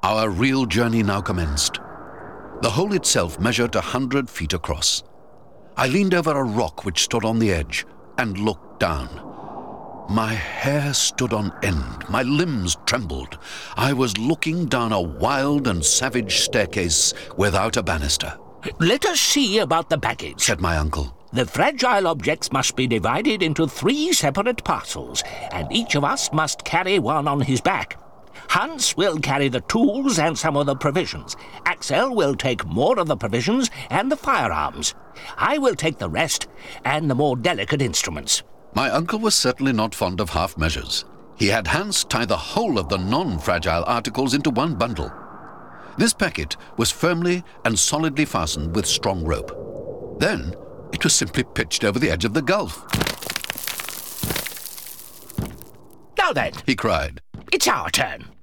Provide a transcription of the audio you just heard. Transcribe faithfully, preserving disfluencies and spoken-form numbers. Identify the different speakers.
Speaker 1: Our real journey now commenced. The hole itself measured a hundred feet across. I leaned over a rock which stood on the edge and looked down. My hair stood on end, my limbs trembled. I was looking down a wild and savage staircase without a banister.
Speaker 2: "Let us see about the baggage,"
Speaker 1: said my uncle.
Speaker 2: "The fragile objects must be divided into three separate parcels, and each of us must carry one on his back. Hans will carry the tools and some of the provisions. Axel will take more of the provisions and the firearms. I will take the rest and the more delicate instruments."
Speaker 1: My uncle was certainly not fond of half measures. He had Hans tie the whole of the non-fragile articles into one bundle. This packet was firmly and solidly fastened with strong rope. Then it was simply pitched over the edge of the gulf.
Speaker 2: "Now then,"
Speaker 1: he cried,
Speaker 2: "it's our turn.